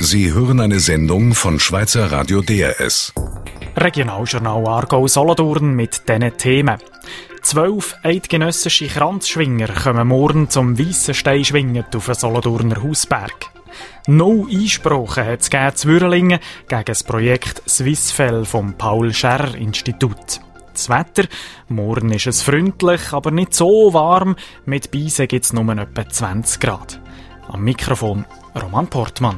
Sie hören eine Sendung von Schweizer Radio DRS. Regionaljournal Aargau-Solothurn mit diesen Themen. 12 eidgenössische Kranzschwinger kommen morgen zum Weissenstein schwingen auf den Solothurner Hausberg. 0 Einsprachen hat es zu Würrlingen gegen das Projekt Swissfell vom Paul-Scherrer-Institut. Das Wetter, morgen ist es freundlich, aber nicht so warm. Mit Beisen gibt es nur etwa 20 Grad. Am Mikrofon Roman Portmann.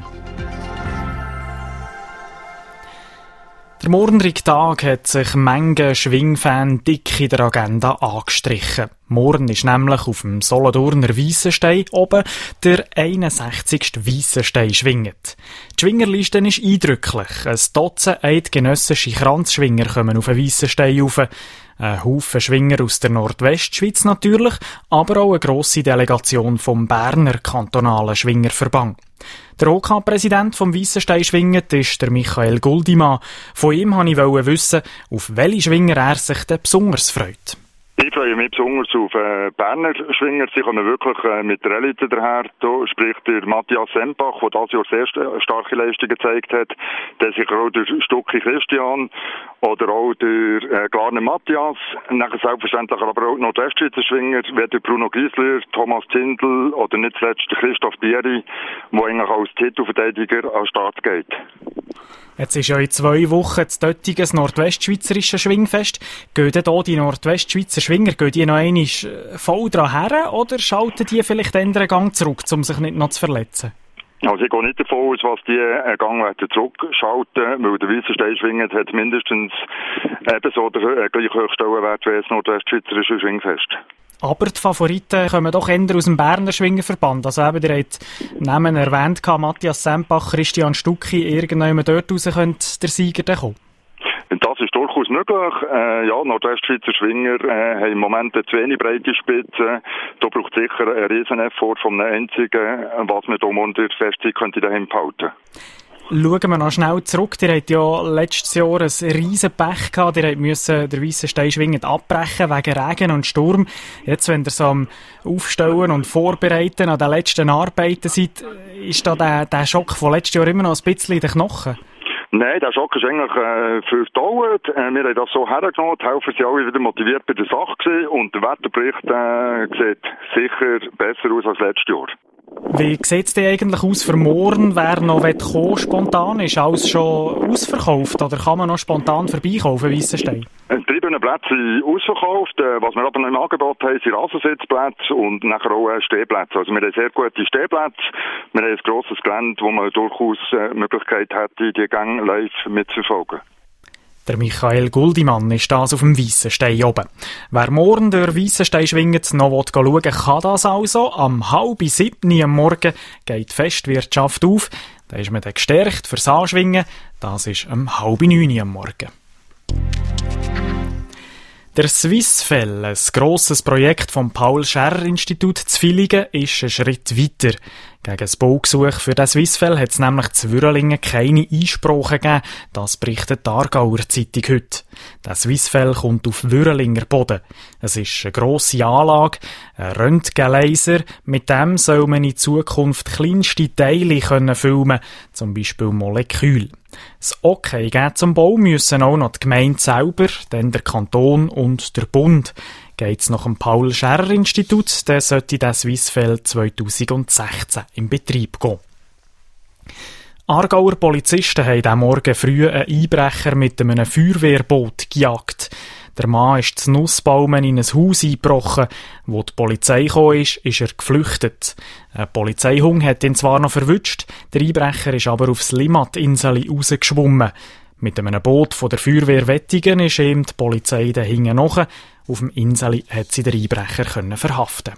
Der morgige Tag hat sich manche Schwingfan dick in der Agenda angestrichen. Morgen ist nämlich auf dem Solothurner Weissenstein oben der 61. Weissenstein schwinget. Die Schwingerliste ist eindrücklich. Ein Dutzend eidgenössische Kranzschwinger kommen auf den Weissenstein rauf. Ein Haufen Schwinger aus der Nordwestschweiz natürlich, aber auch eine grosse Delegation vom Berner kantonalen Schwingerverband. Der OK-Präsident vom Weissenstein schwinget ist der Michael Guldimann. Von ihm wollte ich wissen, auf welche Schwinger er sich denn besonders freut. Ich freue mich besonders auf Berner Schwinger. Sie kommen wirklich mit der Elite daher. Da spricht der Matthias Sempach, der dieses Jahr sehr starke Leistungen gezeigt hat. Dann sicher auch der Stucki Christian oder auch der Glarner Matthias. Nachher selbstverständlich aber auch Nordwestschweizer Schwinger, wie der Bruno Giesler, Thomas Zindel oder nicht zuletzt der Christoph Bieri, der eigentlich als Titelverteidiger an den Start geht. Jetzt ist ja in 2 Wochen das Döttigen das nordwestschweizerische Schwingfest. Gehen hier die Nordwestschweizer Schwinger noch einmal voll dran her oder schalten die vielleicht einen Gang zurück, um sich nicht noch zu verletzen? Also ich gehe nicht davon aus, was die Gang zurückschalten, weil der Weissenstein schwingt hat mindestens ebenso den gleich hohen Stellenwert wie das nordwestschweizerische Schwingfest. Aber die Favoriten kommen doch eher aus dem Berner Schwingerverband. Also eben, ihr habt Namen erwähnt, Matthias Sempach, Christian Stucki, irgendwann dort raus könnte der Sieger dann kommen. Das ist durchaus möglich. Nordwestschweizer Schwinger haben im Moment eine zu wenig breite Spitze. Da braucht es sicher einen riesen Effort von einem einzigen, was man da unter der Festzeit könnte daheim behalten. Schauen wir noch schnell zurück. Ihr habt ja letztes Jahr ein riesen Pech gehabt. Ihr müsst den Weissenstein schwingend abbrechen wegen Regen und Sturm. Jetzt, wenn ihr so am Aufstellen und Vorbereiten an den letzten Arbeiten seid, ist da der Schock von letztes Jahr immer noch ein bisschen in den Knochen? Nein, der Schock ist eigentlich verdauert. Wir haben das so hergenommen. Die Helfer sind alle wieder motiviert bei der Sache gewesen. Und der Wetterbericht sieht sicher besser aus als letztes Jahr. Wie sieht es denn eigentlich aus für morgen? Wer noch kommen spontan? Ist alles schon ausverkauft oder kann man noch spontan vorbeikommen auf Weissenstein? Die Tribünenplätze sind ausverkauft. Was wir aber noch im Angebot haben, sind Rasensitzplätze und nachher auch Stehplätze. Also wir haben sehr gute Stehplätze. Wir haben ein grosses Gelände, wo man durchaus die Möglichkeit hätte, die Gänge live mitzuverfolgen. Der Michael Guldimann ist das auf dem Weissenstein oben. Wer morgen durch Weissenstein schwingt, noch schauen will, kann das also. Am 6:30 am Morgen geht die Festwirtschaft auf. Da ist man dann gestärkt fürs Anschwingen. Das ist am 8:30 am Morgen. Der Swissfell, ein grosses Projekt vom Paul-Scherrer-Institut zu Villingen, ist ein Schritt weiter. Gegen das Baugesuch für das Swissfell hat es nämlich zu Würrlingen keine Einsprachen gegeben. Das berichtet die Aargauer Zeitung heute. Das Swissfell kommt auf Würrlinger Boden. Es ist eine grosse Anlage, ein Röntgenlaser. Mit dem soll man in Zukunft kleinste Teile filmen, zum Beispiel Moleküle. Das Okay zum Bau müssen auch noch die Gemeinde selber, dann der Kanton und der Bund. Geht's nach dem Paul-Scherrer-Institut, dann sollte das Swissfell 2016 in Betrieb gehen. Aargauer Polizisten haben am Morgen früh einen Einbrecher mit einem Feuerwehrboot gejagt. Der Mann ist zu Nussbaumen in ein Haus eingebrochen. Wo die Polizei gekommen ist er geflüchtet. Ein Polizeihund hat ihn zwar noch verwünscht, der Einbrecher ist aber aufs Limmat-Inseli rausgeschwommen. Mit einem Boot von der Feuerwehr Wettigen ist ihm die Polizei dahinten nach. Auf dem Inseli hat sie den Einbrecher verhaften.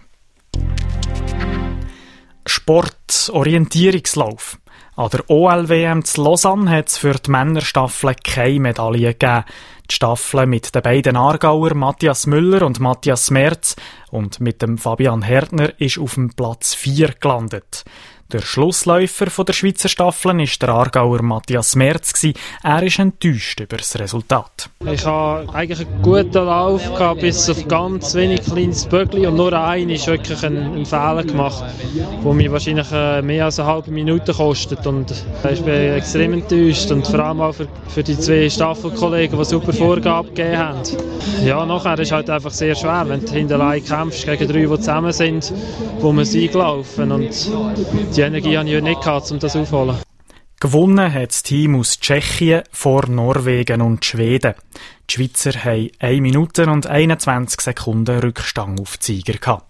Sport, Orientierungslauf. An der OL-WM zu Lausanne hat es für die Männerstaffel keine Medaille gegeben. Die Staffel mit den beiden Aargauer Matthias Müller und Matthias Merz und mit dem Fabian Härtner ist auf dem Platz 4 gelandet. Der Schlussläufer von der Schweizer Staffel war der Aargauer Matthias Merz. Er ist enttäuscht über das Resultat. Ich hatte eigentlich einen guten Lauf bis auf ganz wenig kleines Böckli und nur einer ist wirklich ein Fehler gemacht, der mich wahrscheinlich mehr als eine halbe Minute kostet. Und ich bin extrem enttäuscht und vor allem auch für die 2 Staffelkollegen, die super Vorgaben gegeben haben. Ja, nachher ist es halt einfach sehr schwer, wenn du hinter allein kämpfst gegen 3, die zusammen sind, wo wir Sieg laufen. Und die Energie hatte ich nicht gehabt, um das aufzuholen. Gewonnen hat das Team aus Tschechien vor Norwegen und Schweden. Die Schweizer haben 1 Minute und 21 Sekunden Rückstand auf die Sieger gehabt.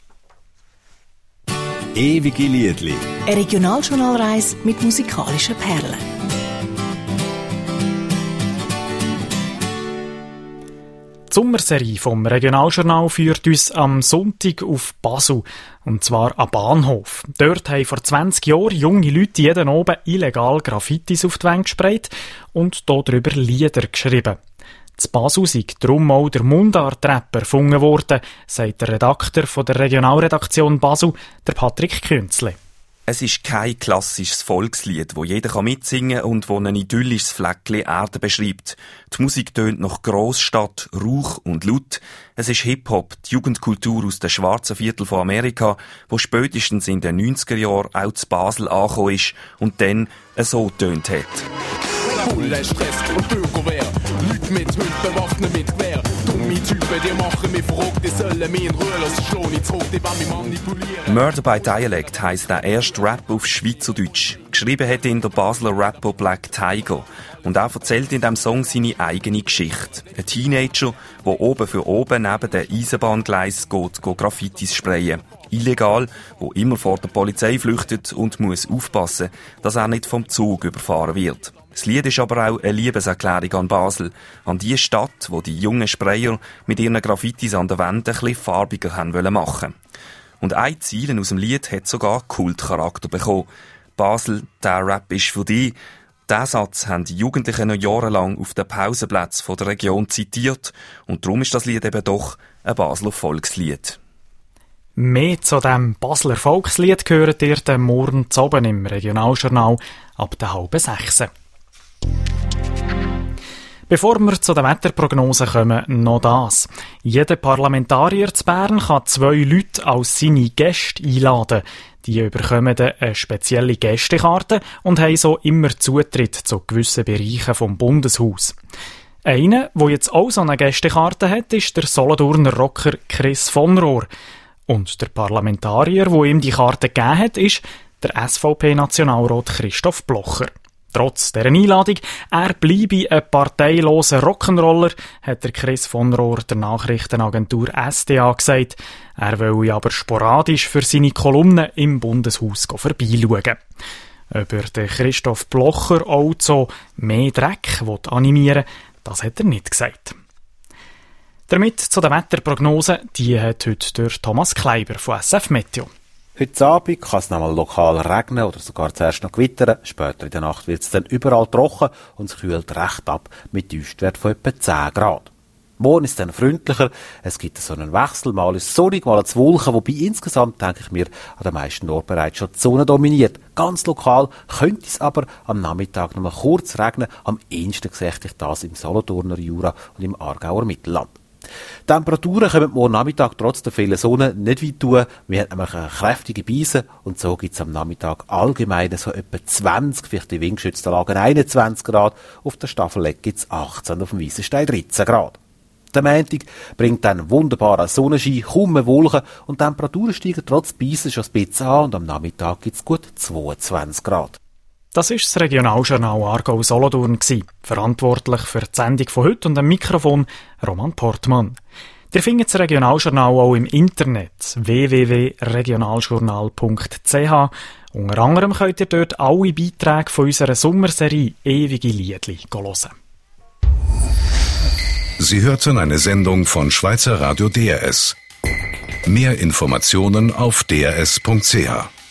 Ewige Liedli. Eine Regionaljournalreise mit musikalischen Perlen. Die Sommerserie vom Regionaljournal führt uns am Sonntag auf Basel, und zwar am Bahnhof. Dort haben vor 20 Jahren junge Leute jeden oben illegal Graffitis auf die Wände gesprayt und darüber Lieder geschrieben. In Basel sei darum auch der Mundart-Rapper gefunden worden, sagt der Redakteur von der Regionalredaktion Basel, der Patrick Künzle. Es ist kein klassisches Volkslied, wo jeder mitsingen kann und wo ein idyllisches Fleckchen Erde beschreibt. Die Musik tönt nach Grossstadt, Rauch und Laut. Es ist Hip-Hop, die Jugendkultur aus den schwarzen Viertel von Amerika, wo spätestens in den 90er Jahren auch zu Basel angekommen ist und dann so tönt hat. Bulle, Stress und Bürgerwehr. Leute mit Hund bewaffnet mit Gewehr. Dumme Typen, die machen mich verrückt, die sollen mich in Ruhe lassen, schlagen mich zurück, die wollen mich manipulieren. Murder by Dialect heisst der erste Rap auf Schweizerdeutsch. Geschrieben hat ihn der Basler Rapper Black Tiger. Und er erzählt in diesem Song seine eigene Geschichte. Ein Teenager, der oben für oben neben den Eisenbahngleis geht Graffitis sprayen. Illegal, der immer vor der Polizei flüchtet und muss aufpassen, dass er nicht vom Zug überfahren wird. Das Lied ist aber auch eine Liebeserklärung an Basel, an die Stadt, wo die jungen Sprayer mit ihren Graffitis an der Wand ein bisschen farbiger haben machen. Und eine Zeile aus dem Lied hat sogar Kultcharakter bekommen. Basel, der Rap ist für dich. Diesen Satz haben die Jugendlichen noch jahrelang auf den Pausenplätzen der Region zitiert und darum ist das Lied eben doch ein Basler Volkslied. Mehr zu diesem Basler Volkslied gehört ihr dann morgen zu oben im Regionaljournal ab der 5:30. Bevor wir zu den Wetterprognosen kommen, noch das. Jeder Parlamentarier zu Bern kann 2 Leute als seine Gäste einladen. Die bekommen eine spezielle Gästekarte und haben so immer Zutritt zu gewissen Bereichen vom Bundeshaus. Einer, der jetzt auch so eine Gästekarte hat, ist der Solothurner Rocker Chris von Rohr. Und der Parlamentarier, der ihm die Karte gegeben hat, ist der SVP-Nationalrat Christoph Blocher. Trotz dieser Einladung, er bleibe ein parteiloser Rock'n'Roller, hat der Chris von Rohr der Nachrichtenagentur SDA gesagt. Er wolle aber sporadisch für seine Kolumnen im Bundeshaus vorbeischauen. Ob er den Christoph Blocher auch zu mehr Dreck animieren will, das hat er nicht gesagt. Damit zu den Wetterprognosen, die hat heute durch Thomas Kleiber von SF Meteo. Heute Abend kann es noch mal lokal regnen oder sogar zuerst noch gewittern. Später in der Nacht wird es dann überall trocken und es kühlt recht ab mit Tiefstwert von etwa 10 Grad. Morgen ist es dann freundlicher. Es gibt so einen Wechsel. Mal ist es sonnig, mal ist es Wolken. Wobei insgesamt, denke ich mir, an den meisten Orten bereits schon die Sonne dominiert. Ganz lokal könnte es aber am Nachmittag noch mal kurz regnen. Am ehesten sehe ich das im Solothurner Jura und im Aargauer Mittelland. Die Temperaturen kommen morgen Nachmittag trotz der vielen Sonne nicht weit tun. Wir haben nämlich eine kräftige Beise und so gibt es am Nachmittag allgemein so etwa 20, vielleicht in windgeschützten Lagen 21 Grad. Auf der Staffelegg gibt es 18, auf dem Weissenstein 13 Grad. Der Montag bringt dann wunderbaren Sonnenschein, kaum mehr Wolken und die Temperaturen steigen trotz Beise schon ein bisschen an und am Nachmittag gibt es gut 22 Grad. Das ist das Regionaljournal Aargau-Solothurn gsi. Verantwortlich für die Sendung von heute und am Mikrofon Roman Portmann. Ihr findet das Regionaljournal auch im Internet www.regionaljournal.ch. Unter anderem könnt ihr dort alle Beiträge von unserer Sommerserie Ewige Liedli hören. Sie hörten eine Sendung von Schweizer Radio DRS. Mehr Informationen auf drs.ch.